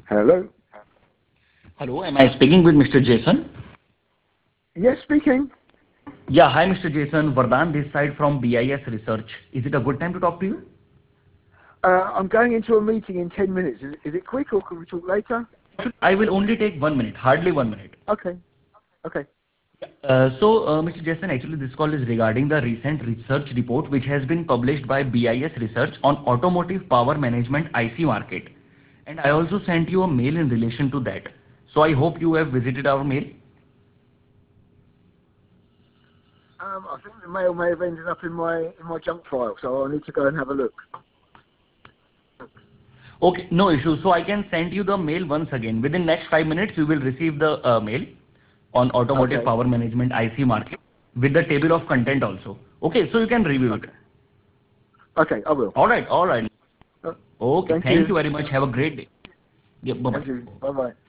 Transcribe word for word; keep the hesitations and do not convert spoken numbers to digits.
Hello. Hello, am I speaking with Mister Jason? Yes, speaking. Yeah, hi Mister Jason. Vardhan this side from B I S Research. Is it a good time to talk to you? Uh, I'm going into a meeting in ten minutes. Is, is it quick or can we talk later? I will only take one minute, hardly one minute. Okay. Okay. Uh, so, uh, Mister Jason, actually, this call is regarding the recent research report which has been published by B I S Research on automotive power management I C market. And I also sent you a mail in relation to that. So, I hope you have visited our mail. Um, I think the mail may have ended up in my in my junk file, so I'll need to go and have a look. Okay, no issue. So, I can send you the mail once again. Within next five minutes, you will receive the uh, mail on automotive Okay. power management I C market with the table of content also. Okay, so you can review it. Okay. Okay, I will. All right, all right. Uh, Okay, thank thank you. you very much. Have a great day. Yeah, bye Thank bye. you. Bye bye.